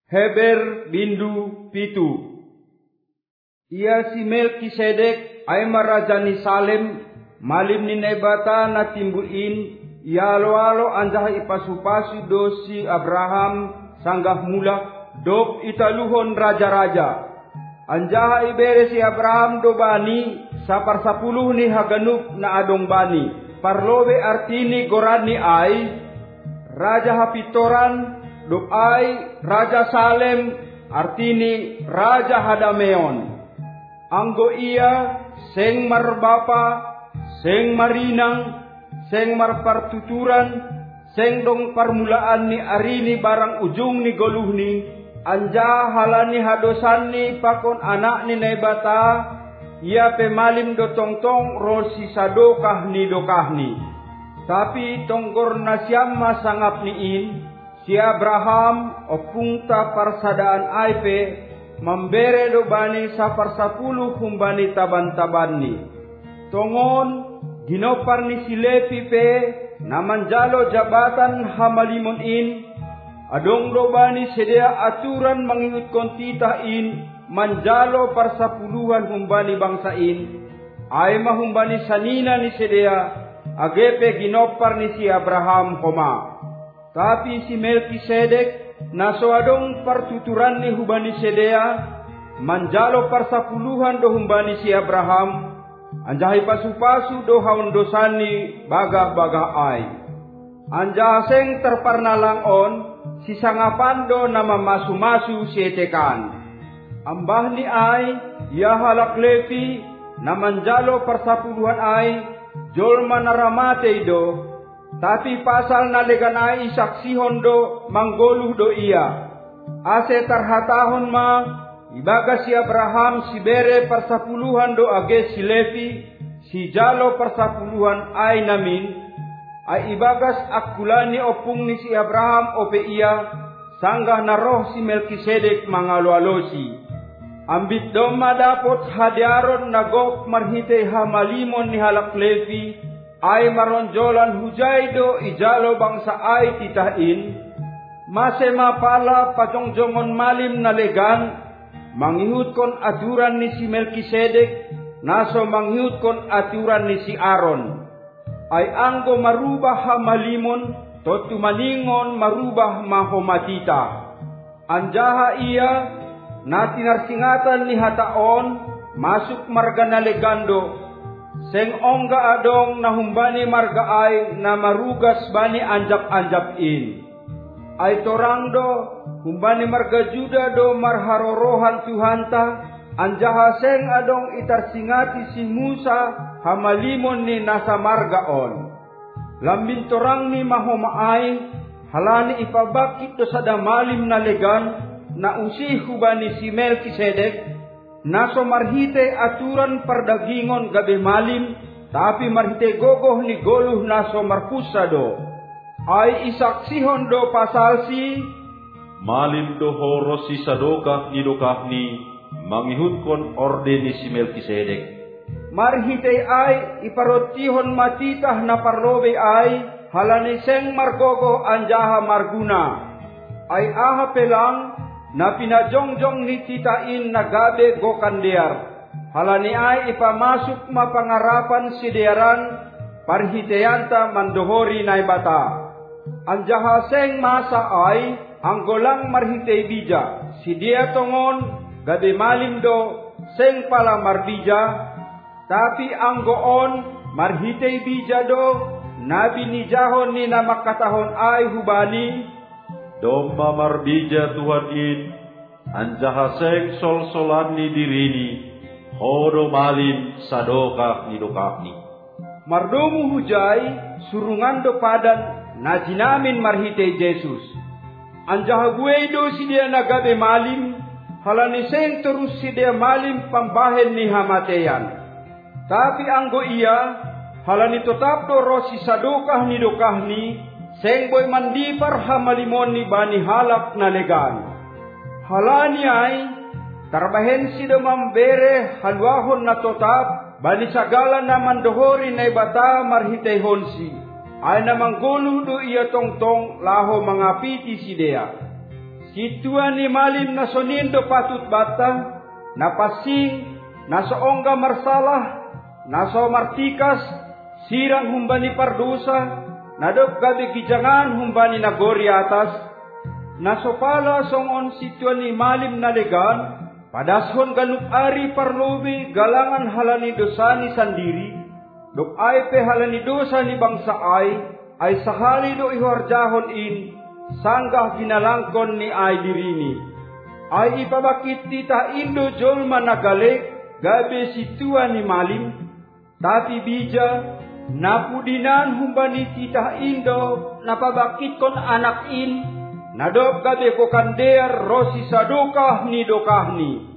Heber bindu pitu. Ia si Melkisedek ay marajani Salem, malim ni nebata na timbuin, ialo-alo anjaha ipasupasu do si Abraham sanggah mula, dop italuhon raja-raja. Anjaha ibere si Abraham do bani, sapar 10 ni haganup na adong bani. Parlobe artini gorani ay, Raja Hapitoran, dop ay Raja Salem, artini Raja Hadameon. Anggo ia seng marbapa, seng marinang, seng marpartuturan, seng dong parmulaan ni arini barang ujung ni goluhni, anja halani hadosanni pakon anak ni nebata, ia pemalim do tongtong rosi sadokah ni dokahni. Tapi tonggor na siyam masangap niin, si Abraham opungta parsadaan aipe, membere do bani sapar 10 humbani taban-tabanni. Tongon ginopar ni si Levi pe namanjalo jabatan hamalimon in, adong do bani sedia aturan mangikut kontita in, manjalo par 10 humbani bangsain, ay mahumbani sanina ni sedia, agepe ginopar ni si Abraham koma. Tapi si Melkisedek naso adong partuturan ni hubani sedea, manjalo par 10 do humbani si Abraham, anjahi pasu-pasu do haun dosani baga-baga ay. Anjaha seng terparnalang on, si sangapan do nama masu-masu sietekan. Ambah ni ay, ia halak Levi, na manjalo par 10 ay, jol manaramate do, tapi pasal nalegan ay isaksihon do manggoluh do ia. Ase tarhatahon ma ibaga si Abraham si bere par 10 do age si Levi, si jalo par 10 ay namin, ay ibagas akulani opung ni si Abraham ope ia, sanggah naroh si Melkisedek mangalo-alosi. Ambit do madapot hadiaron nagok marhite hamalimon ni halak Levi, ay maronjolan hujay do ijalo bangsa ay titahin, masema pala pajongjongon malim na legan, manghihut kon aturan ni si Melkisedek, naso manghihut kon aturan ni si Aaron. Ay anggo marubah hamalimon, to tumaningon marubah mahomatita. Anjaha ia, na tinarsingatan ni hataon, masuk marga na legando, seng ongga adong nahumbani marga ay na marugas bani anjap-anjap in. Ay torang do, humbani marga Juda do marharorohan Tuhanta, anjaha seng adong itarsingati si Musa hamalimon ni nasa marga on. Lambin torang ni mahomaay, halani ipabakit do sada malim na legan, na usih hubani si Melkisedek, naso marhite aturan perdagingon gabe malim, tapi marhite gogoh ni goluh naso markusado. Ay isaksihon do pasal si malim do horo si sadokah ni dokahni, mangihut kon orde ni si Melkisedek. Marhite ay iparotihon matitah na parlobe ay, halani seng margogo anjaha marguna. Ay aha pelang, na pinajongjong ni titain na gabe go kandiar. Halani ay ipamasuk mapangarapan si dearan, parhiteyanta mandohori na bata. Anjaha seng masa ay, anggolang marhitey bija, si dia tongon, gabe malim do, seng pala marbija, tapi anggoon, marhitey bija do, nabi nijahon ni na makatahon ay hubani, domma marbija Tuhan in, anjaha seng sol-solan ni dirini, hodo malim sadokah ni dokahni. Mardomu hujay, surungan do padan, najinamin marhite Jesus. Anjaha guedo si dia nagabe malim, halani seng terus si dia malim pambahen ni hamateyan. Tapi anggo ia, halani tetap do rosi sadokah ni dokahni, seng boy mandipar hamalimon ni bani halap na legan. Halani ay, tarbahen si do mambere halwahon na totap, bani sagala na mandohori na ibata marhite honsi. Ay namangguluh do iya tongtong laho mangapiti si dea. Situa ni malim na sonindo patut bata, na pasing, na soongga marsalah, na so martikas, sirang humbani pardusa, na dog gabi gijangan humbani nagori atas, na sopala songon situa ni malim na legan, padashon ganup ari parlubi galangan halani dosa ni sandiri, dok ay pe halani dosa ni bangsa ay sahali do ihorjahon in, sanggah ginalangkon ni ay dirini. Ay ipabakit tita indo jolma nagalik, gabi situa ni malim, tapi bija, napudinan humbani tita indo, napabakit kon anak in, nadok gabi ko kandear rosi sadokah ni dokah ni.